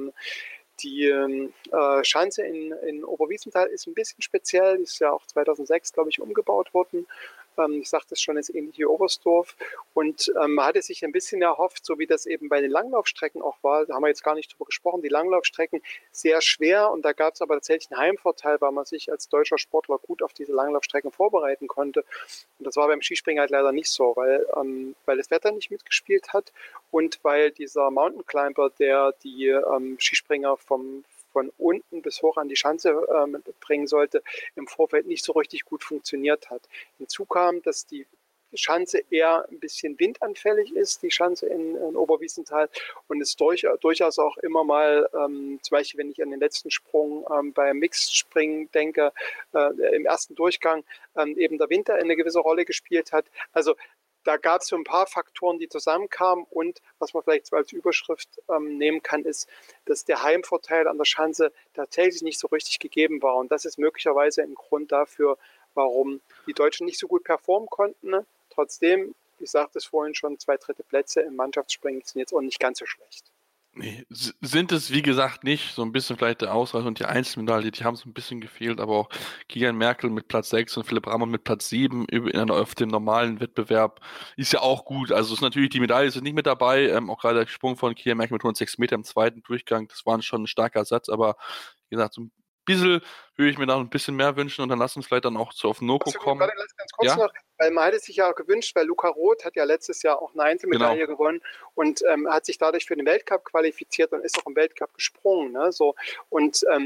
Die Schanze in Oberwiesenthal ist ein bisschen speziell, die ist ja auch 2006, glaube ich, umgebaut worden. Ich sagte es schon, ist ähnlich wie Oberstdorf. Und man hatte sich ein bisschen erhofft, so wie das eben bei den Langlaufstrecken auch war, da haben wir jetzt gar nicht drüber gesprochen, die Langlaufstrecken sehr schwer, und da gab es aber tatsächlich einen Heimvorteil, weil man sich als deutscher Sportler gut auf diese Langlaufstrecken vorbereiten konnte. Und das war beim Skispringen halt leider nicht so, weil das Wetter nicht mitgespielt hat und weil dieser Mountain Climber, der die Skispringer von unten bis hoch an die Schanze bringen sollte, im Vorfeld nicht so richtig gut funktioniert hat. Hinzu kam, dass die Schanze eher ein bisschen windanfällig ist, die Schanze in Oberwiesenthal, und es durchaus auch immer mal, zum Beispiel wenn ich an den letzten Sprung beim Mixed-Springen denke, im ersten Durchgang eben der Winter eine gewisse Rolle gespielt hat. Also da gab es so ein paar Faktoren, die zusammenkamen, und was man vielleicht so als Überschrift nehmen kann, ist, dass der Heimvorteil an der Schanze tatsächlich nicht so richtig gegeben war, und das ist möglicherweise ein Grund dafür, warum die Deutschen nicht so gut performen konnten. Ne? Trotzdem, ich sagte es vorhin schon, 2 3. Plätze im Mannschaftsspringen sind jetzt auch nicht ganz so schlecht. Nee, sind es wie gesagt nicht. So ein bisschen vielleicht der Ausreißer und die Einzelmedaille, die haben so ein bisschen gefehlt, aber auch Kilian Merkel mit Platz 6 und Philipp Ramann mit Platz 7 auf dem normalen Wettbewerb ist ja auch gut. Also ist natürlich, die Medaille sind nicht mit dabei, auch gerade der Sprung von Kilian Merkel mit 106 Meter im zweiten Durchgang, das war schon ein starker Satz, aber wie gesagt, so ein bisschen würde ich mir da ein bisschen mehr wünschen, und dann lass uns vielleicht dann auch auf Noko kommen. Warte, ganz kurz noch, weil man hätte sich ja auch gewünscht, weil Luca Roth hat ja letztes Jahr auch eine Einzelmedaille gewonnen und hat sich dadurch für den Weltcup qualifiziert und ist auch im Weltcup gesprungen. Ne? So, und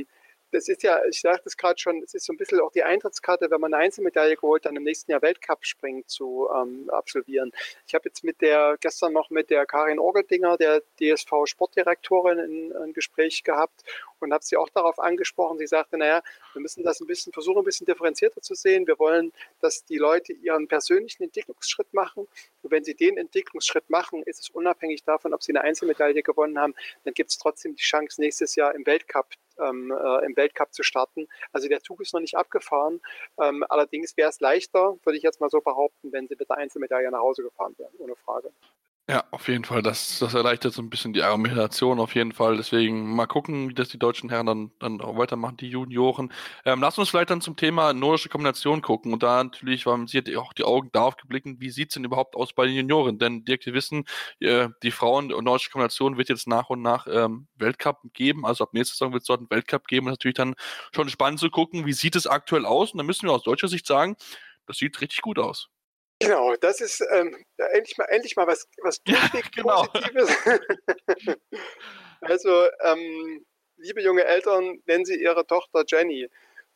das ist ja, ich sagte es gerade schon, es ist so ein bisschen auch die Eintrittskarte, wenn man eine Einzelmedaille geholt, dann im nächsten Jahr Weltcup-Springen zu absolvieren. Ich habe jetzt gestern noch mit der Karin Orgeldinger, der DSV-Sportdirektorin, ein Gespräch gehabt und habe sie auch darauf angesprochen. Sie sagte, naja, wir müssen das versuchen, ein bisschen differenzierter zu sehen. Wir wollen, dass die Leute ihren persönlichen Entwicklungsschritt machen. Und wenn sie den Entwicklungsschritt machen, ist es unabhängig davon, ob sie eine Einzelmedaille gewonnen haben, dann gibt es trotzdem die Chance, nächstes Jahr im Weltcup zu starten. Also der Zug ist noch nicht abgefahren. Allerdings wäre es leichter, würde ich jetzt mal so behaupten, wenn sie mit der Einzelmedaille nach Hause gefahren wären, ohne Frage. Ja, auf jeden Fall. Das erleichtert so ein bisschen die Argumentation auf jeden Fall. Deswegen mal gucken, wie das die deutschen Herren dann auch weitermachen, die Junioren. Lass uns vielleicht dann zum Thema nordische Kombination gucken. Und da natürlich haben Sie auch die Augen darauf geblickt, wie sieht es denn überhaupt aus bei den Junioren? Denn Dirk, wir wissen, die Frauen und nordische Kombination wird jetzt nach und nach Weltcup geben. Also ab nächster Saison wird es dort einen Weltcup geben. Und natürlich dann schon spannend zu gucken, wie sieht es aktuell aus? Und da müssen wir aus deutscher Sicht sagen, das sieht richtig gut aus. Genau, das ist endlich mal was durchweg genau. Positives. Also, liebe junge Eltern, nennen Sie Ihre Tochter Jenny.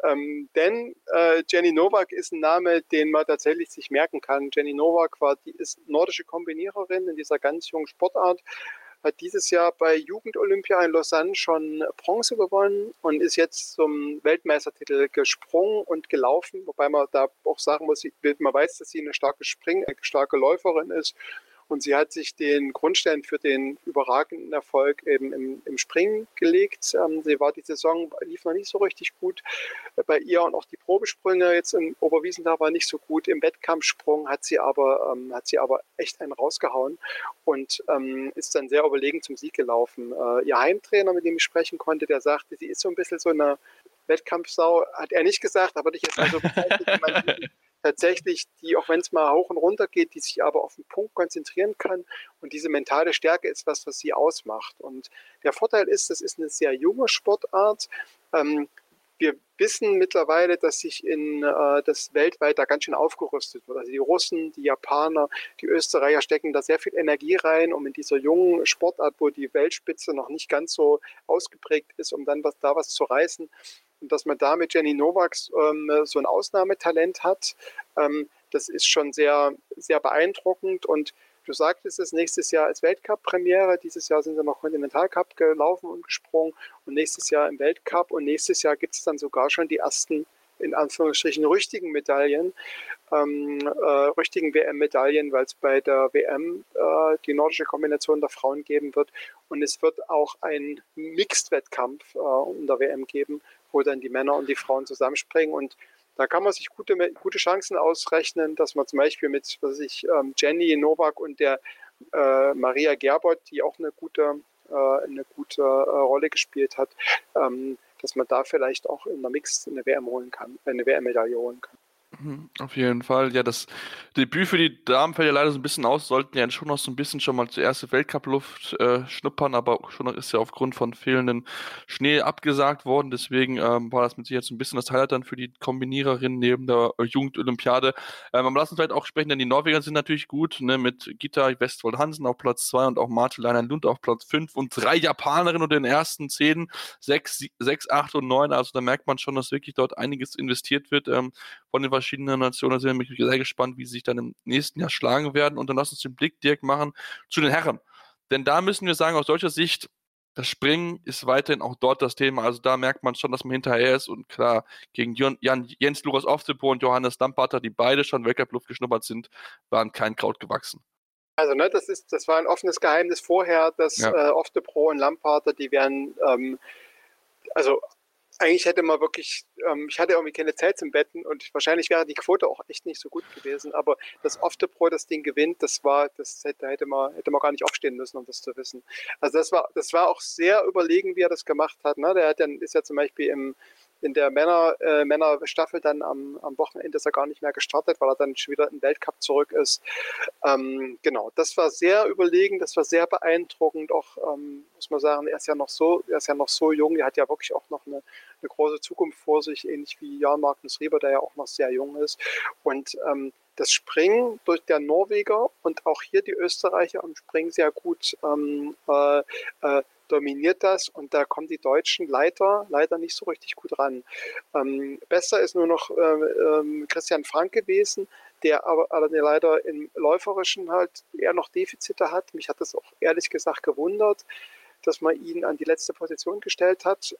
Denn Jenny Nowak ist ein Name, den man tatsächlich sich merken kann. Jenny Nowak ist nordische Kombiniererin in dieser ganz jungen Sportart, hat dieses Jahr bei Jugendolympia in Lausanne schon Bronze gewonnen und ist jetzt zum Weltmeistertitel gesprungen und gelaufen, wobei man da auch sagen muss, man weiß, dass sie eine starke Läuferin ist. Und sie hat sich den Grundstein für den überragenden Erfolg eben im Springen gelegt. Die Saison lief noch nicht so richtig gut bei ihr und auch die Probesprünge jetzt in Oberwiesenthal war nicht so gut. Im Wettkampfsprung hat sie aber echt einen rausgehauen und ist dann sehr überlegen zum Sieg gelaufen. Ihr Heimtrainer, mit dem ich sprechen konnte, der sagte, sie ist so ein bisschen so eine Wettkampfsau, hat er nicht gesagt, aber ich jetzt mal so bezeichnet, tatsächlich, die, auch wenn es mal hoch und runter geht, die sich aber auf den Punkt konzentrieren kann. Und diese mentale Stärke ist was sie ausmacht. Und der Vorteil ist, das ist eine sehr junge Sportart. Wir wissen mittlerweile, dass sich das weltweit da ganz schön aufgerüstet wird. Also die Russen, die Japaner, die Österreicher stecken da sehr viel Energie rein, um in dieser jungen Sportart, wo die Weltspitze noch nicht ganz so ausgeprägt ist, um dann was zu reißen. Und dass man da mit Jenny Nowak so ein Ausnahmetalent hat, das ist schon sehr, sehr beeindruckend. Und du sagtest es, nächstes Jahr als Weltcup-Premiere. Dieses Jahr sind sie noch Kontinentalcup gelaufen und gesprungen und nächstes Jahr im Weltcup. Und nächstes Jahr gibt es dann sogar schon die ersten, in Anführungsstrichen, richtigen Medaillen, richtigen WM-Medaillen, weil es bei der WM die nordische Kombination der Frauen geben wird. Und es wird auch einen Mixed-Wettkampf in der WM geben, wo dann die Männer und die Frauen zusammenspringen. Und da kann man sich gute Chancen ausrechnen, dass man zum Beispiel mit Jenny Nowak und der Maria Gerbert, die auch eine gute Rolle gespielt hat, dass man da vielleicht auch in der Mixed eine WM-Medaille holen kann. Auf jeden Fall. Ja, das Debüt für die Damen fällt ja leider so ein bisschen aus, sollten ja schon noch so ein bisschen schon mal zur ersten Weltcup-Luft schnuppern, aber schon noch ist ja aufgrund von fehlendem Schnee abgesagt worden, deswegen war das mit Sicherheit so ein bisschen das Highlight dann für die Kombiniererin neben der Jugendolympiade. Aber lassen uns vielleicht auch sprechen, denn die Norweger sind natürlich gut, ne, mit Gitta Westfold Hansen auf Platz 2 und auch Marte Leiner-Lund auf Platz 5 und 3 Japanerinnen unter den ersten 10, 6, 8 und 9, also da merkt man schon, dass wirklich dort einiges investiert wird von den verschiedenen Nationen. Da sind wir sehr gespannt, wie sie sich dann im nächsten Jahr schlagen werden. Und dann lass uns den Blick direkt machen zu den Herren. Denn da müssen wir sagen, aus deutscher Sicht, das Springen ist weiterhin auch dort das Thema. Also da merkt man schon, dass man hinterher ist. Und klar, gegen Jens Luras Oftebro und Johannes Dampater, die beide schon Weltcup-Luft geschnuppert sind, waren kein Kraut gewachsen. Also das war ein offenes Geheimnis vorher, dass Oftebro und Lampater, die werden eigentlich hätte man wirklich, ich hatte irgendwie keine Zeit zum Betten und wahrscheinlich wäre die Quote auch echt nicht so gut gewesen, aber dass Oftebro das Ding gewinnt, da hätte man gar nicht aufstehen müssen, um das zu wissen. Also das war auch sehr überlegen, wie er das gemacht hat. Ne? Ist ja zum Beispiel in der Männerstaffel dann am Wochenende ist er gar nicht mehr gestartet, weil er dann schon wieder im Weltcup zurück ist. Genau, das war sehr überlegen, das war sehr beeindruckend. Auch muss man sagen, er ist ja noch so jung, er hat ja wirklich auch noch eine große Zukunft vor sich, ähnlich wie Jan Magnus Rieber, der ja auch noch sehr jung ist. Und das Springen durch der Norweger und auch hier die Österreicher am Springen sehr gut dominiert das und da kommen die Deutschen leider nicht so richtig gut ran. Besser ist nur noch Christian Frank gewesen, der aber leider im Läuferischen halt eher noch Defizite hat. Mich hat das auch ehrlich gesagt gewundert, dass man ihn an die letzte Position gestellt hat.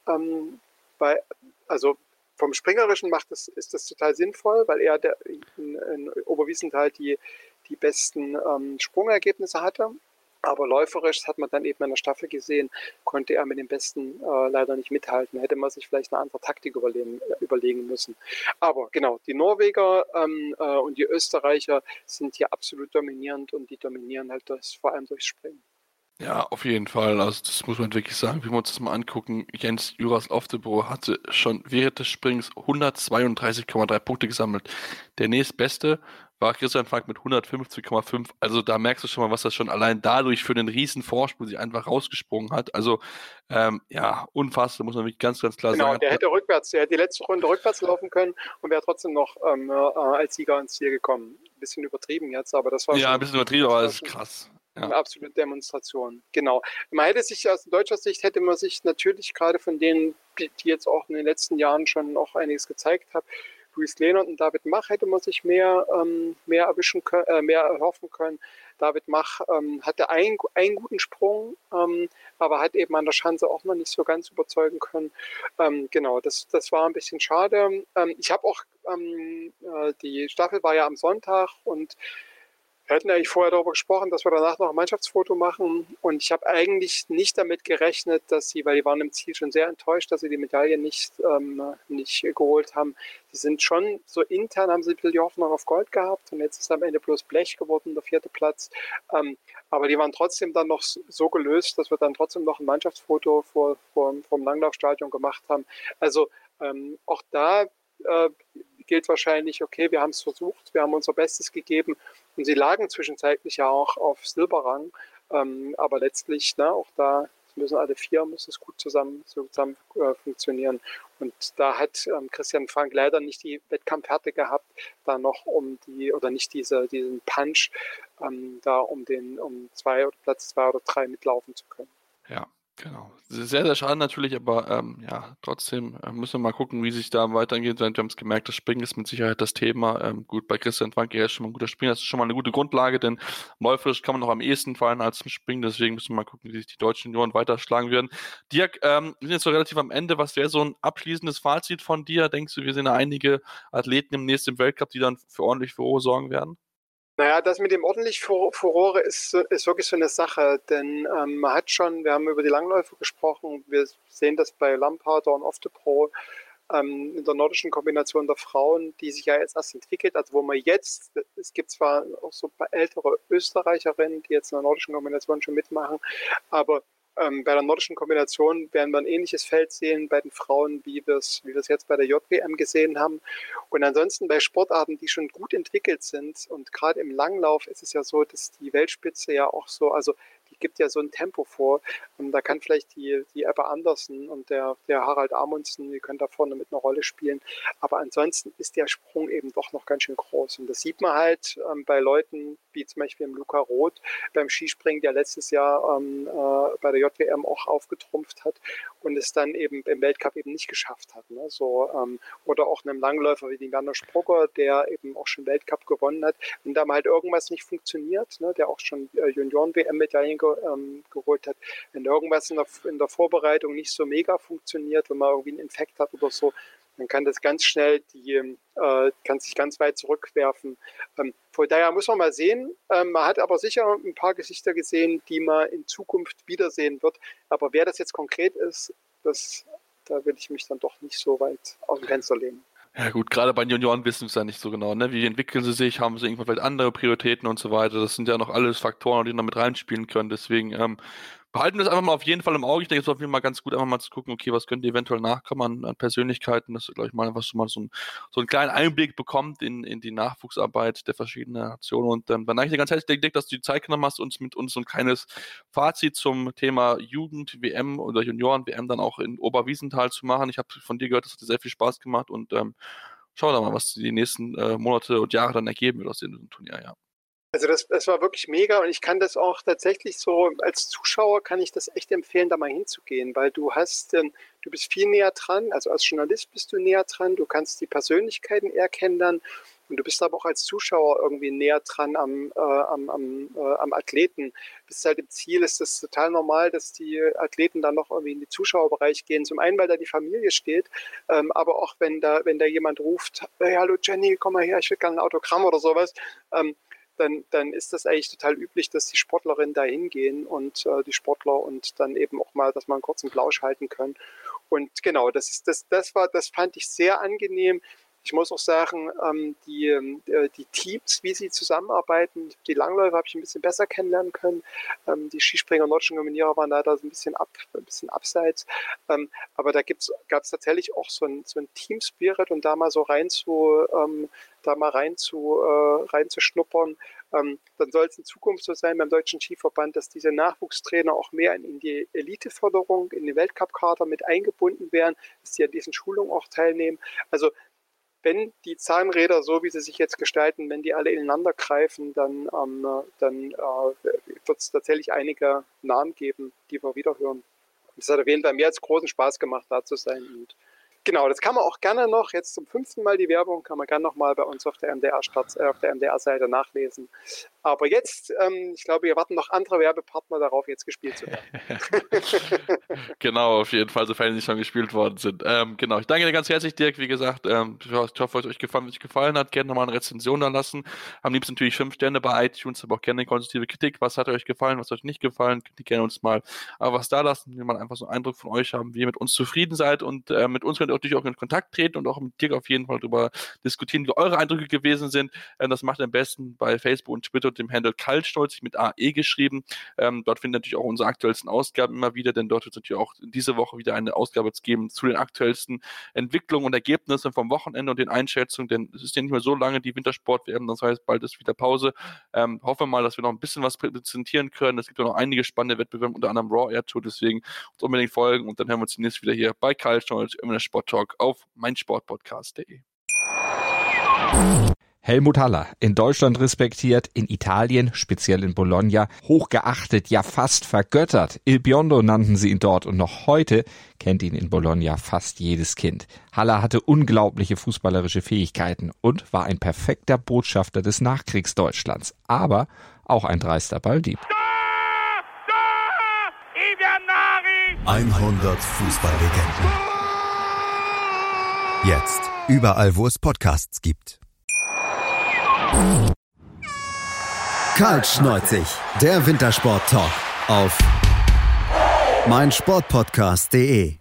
Also vom Springerischen ist das total sinnvoll, weil er in Oberwiesenthal die besten Sprungergebnisse hatte. Aber läuferisch, das hat man dann eben in der Staffel gesehen, konnte er mit dem Besten leider nicht mithalten. Hätte man sich vielleicht eine andere Taktik überlegen müssen. Aber genau, die Norweger und die Österreicher sind hier absolut dominierend und die dominieren halt vor allem durchs Springen. Ja, auf jeden Fall. Also das muss man wirklich sagen. Wenn wir uns das mal angucken, Jens Juras Oftebro hatte schon während des Springs 132,3 Punkte gesammelt. Der nächstbeste war Christian Frank mit 150,5. Also da merkst du schon mal, was das schon allein dadurch für einen riesen Vorsprung sich einfach rausgesprungen hat. Also unfassbar, muss man wirklich ganz, ganz klar sagen. Genau, der hätte die letzte Runde rückwärts laufen können und wäre trotzdem noch als Sieger ins Ziel gekommen. Ein bisschen übertrieben jetzt, aber das war ein bisschen übertrieben, aber das ist krass. Ja. Eine absolute Demonstration. Genau. Man hätte sich aus deutscher Sicht natürlich gerade von denen, die jetzt auch in den letzten Jahren schon auch einiges gezeigt haben, Luis Lehnert und David Mach, hätte man sich mehr erwischen können, mehr erhoffen können. David Mach hatte einen guten Sprung, aber hat eben an der Schanze auch noch nicht so ganz überzeugen können. Genau, das war ein bisschen schade. Ich habe auch, die Staffel war ja am Sonntag und wir hatten eigentlich vorher darüber gesprochen, dass wir danach noch ein Mannschaftsfoto machen und ich habe eigentlich nicht damit gerechnet, weil die waren im Ziel schon sehr enttäuscht, dass sie die Medaille nicht geholt haben. Die sind schon so intern, haben sie ein bisschen die Hoffnung auf Gold gehabt und jetzt ist am Ende bloß Blech geworden, der 4. Platz. Aber die waren trotzdem dann noch so gelöst, dass wir dann trotzdem noch ein Mannschaftsfoto vom Langlaufstadion gemacht haben. Also auch da gilt wahrscheinlich, okay, wir haben es versucht, wir haben unser Bestes gegeben und sie lagen zwischenzeitlich ja auch auf Silberrang, aber letztlich, auch da müssen alle 4, muss es gut zusammen funktionieren und da hat Christian Frank leider nicht die Wettkampfhärte gehabt, da noch nicht diesen Punch, da um Platz 2 oder 3 mitlaufen zu können. Ja. Genau. Sehr, sehr schade natürlich, aber trotzdem müssen wir mal gucken, wie sich da weitergeht. Wir haben es gemerkt, das Springen ist mit Sicherheit das Thema. Gut, bei Christian Frank, er ist schon mal ein guter Springer, das ist schon mal eine gute Grundlage, denn läuferisch kann man noch am ehesten fallen als im Springen, deswegen müssen wir mal gucken, wie sich die deutschen Junioren weiterschlagen werden. Dirk, wir sind jetzt so relativ am Ende. Was wäre so ein abschließendes Fazit von dir? Denkst du, wir sehen einige Athleten im nächsten Weltcup, die dann für ordentlich Furore sorgen werden? Naja, das mit dem ordentlich Furore ist wirklich so eine Sache, denn wir haben über die Langläufe gesprochen, wir sehen das bei Lamparter und Oftebro in der nordischen Kombination der Frauen, die sich ja jetzt erst entwickelt, also es gibt zwar auch so ein paar ältere Österreicherinnen, die jetzt in der nordischen Kombination schon mitmachen, aber bei der nordischen Kombination werden wir ein ähnliches Feld sehen bei den Frauen, wie wir es jetzt bei der JWM gesehen haben. Und ansonsten bei Sportarten, die schon gut entwickelt sind und gerade im Langlauf ist es ja so, dass die Weltspitze ja auch so, also die gibt ja so ein Tempo vor. Und da kann vielleicht die Ebba Andersen und der Harald Amundsen, die können da vorne mit einer Rolle spielen. Aber ansonsten ist der Sprung eben doch noch ganz schön groß. Und das sieht man halt bei Leuten wie zum Beispiel im Luca Roth beim Skispringen, der letztes Jahr bei der JWM auch aufgetrumpft hat und es dann eben im Weltcup eben nicht geschafft hat. Ne? Oder auch einem Langläufer wie den Werner Sprogger, der eben auch schon Weltcup gewonnen hat. Wenn da mal halt irgendwas nicht funktioniert, ne? Der auch schon Junioren-WM-Medaillen geholt hat, wenn irgendwas in der Vorbereitung nicht so mega funktioniert, wenn man irgendwie einen Infekt hat oder so, dann kann das ganz schnell kann sich ganz weit zurückwerfen. Von daher muss man mal sehen. Man hat aber sicher ein paar Gesichter gesehen, die man in Zukunft wiedersehen wird. Aber wer das jetzt konkret ist, da will ich mich dann doch nicht so weit aus dem Fenster lehnen. Ja gut, gerade bei den Junioren wissen wir es ja nicht so genau, ne? Wie entwickeln sie sich, haben sie irgendwann vielleicht andere Prioritäten und so weiter. Das sind ja noch alles Faktoren, die noch mit reinspielen können. Deswegen behalten wir das einfach mal auf jeden Fall im Auge. Ich denke, es ist auf jeden Fall ganz gut, einfach mal zu gucken, okay, was könnte eventuell nachkommen an Persönlichkeiten, dass ihr, glaube ich, mal einfach so einen kleinen Einblick bekommt in die Nachwuchsarbeit der verschiedenen Nationen. Und dann danke ich dir ganz herzlich, Dick, dass du die Zeit genommen hast, mit uns so ein kleines Fazit zum Thema Jugend-WM oder Junioren-WM dann auch in Oberwiesenthal zu machen. Ich habe von dir gehört, das hat dir sehr viel Spaß gemacht und schauen wir mal, was die nächsten Monate und Jahre dann ergeben wird aus dem Turnier, ja. Also das war wirklich mega und ich kann das auch tatsächlich so, als Zuschauer kann ich das echt empfehlen, da mal hinzugehen, weil du bist viel näher dran, also als Journalist bist du näher dran, du kannst die Persönlichkeiten eher kennenlernen und du bist aber auch als Zuschauer irgendwie näher dran am Athleten. Bis halt im Ziel ist es total normal, dass die Athleten dann noch irgendwie in den Zuschauerbereich gehen. Zum einen, weil da die Familie steht, aber auch wenn da jemand ruft, hey, hallo Jenny, komm mal her, ich will gerne ein Autogramm oder sowas, dann ist das eigentlich total üblich, dass die Sportlerinnen da hingehen und die Sportler und dann eben auch mal, dass man einen kurzen Plausch halten kann. Und genau, das fand ich sehr angenehm. Ich muss auch sagen, die Teams, wie sie zusammenarbeiten, die Langläufer habe ich ein bisschen besser kennenlernen können. Die Skispringer, nordischen Kombinierer waren da so ein bisschen abseits. Aber da gab es tatsächlich auch so ein Team-Spirit und da mal so reinzuschnuppern. Dann soll es in Zukunft so sein beim Deutschen Skiverband, dass diese Nachwuchstrainer auch mehr in die Eliteförderung, in den Weltcup-Kader mit eingebunden werden, dass sie an diesen Schulungen auch teilnehmen. Also wenn die Zahnräder, so wie sie sich jetzt gestalten, wenn die alle ineinander greifen, dann wird es tatsächlich einige Namen geben, die wir wieder hören. Es hat auf jeden Fall mir als großen Spaß gemacht, da zu sein. Und genau, das kann man auch gerne noch, jetzt zum 5. Mal die Werbung, kann man gerne noch mal bei uns auf der MDR-Seite nachlesen. Aber jetzt, ich glaube, wir warten noch andere Werbepartner darauf, jetzt gespielt zu werden. Genau, auf jeden Fall, sofern sie schon gespielt worden sind. Genau, ich danke dir ganz herzlich, Dirk. Wie gesagt, ich hoffe, es euch gefallen hat. Gerne nochmal eine Rezension da lassen. Am liebsten natürlich 5 Sterne bei iTunes, aber auch gerne konstruktive Kritik. Was hat euch gefallen, was hat euch nicht gefallen? Könnt ihr gerne uns mal was da lassen, wenn wir einfach so einen Eindruck von euch haben, wie ihr mit uns zufrieden seid. Und mit uns könnt ihr natürlich auch in Kontakt treten und auch mit Dirk auf jeden Fall darüber diskutieren, wie eure Eindrücke gewesen sind. Das macht ihr am besten bei Facebook und Twitter dem Handle Kaltstolz mit AE geschrieben. Dort findet ihr natürlich auch unsere aktuellsten Ausgaben immer wieder, denn dort wird es natürlich auch diese Woche wieder eine Ausgabe geben zu den aktuellsten Entwicklungen und Ergebnissen vom Wochenende und den Einschätzungen, denn es ist ja nicht mehr so lange die Wintersport-WM, das heißt, bald ist wieder Pause. Hoffen wir mal, dass wir noch ein bisschen was präsentieren können. Es gibt ja noch einige spannende Wettbewerbe, unter anderem Raw Air Tour, deswegen uns unbedingt folgen und dann hören wir uns demnächst wieder hier bei Kaltstolz im Sport Talk auf meinsportpodcast.de. Helmut Haller, in Deutschland respektiert, in Italien, speziell in Bologna, hochgeachtet, ja fast vergöttert. Il Biondo nannten sie ihn dort und noch heute kennt ihn in Bologna fast jedes Kind. Haller hatte unglaubliche fußballerische Fähigkeiten und war ein perfekter Botschafter des Nachkriegsdeutschlands, aber auch ein dreister Balldieb. 100 Fußballlegenden. Jetzt überall, wo es Podcasts gibt. Kaltschneuzig, der Wintersport-Talk auf meinsportpodcast.de.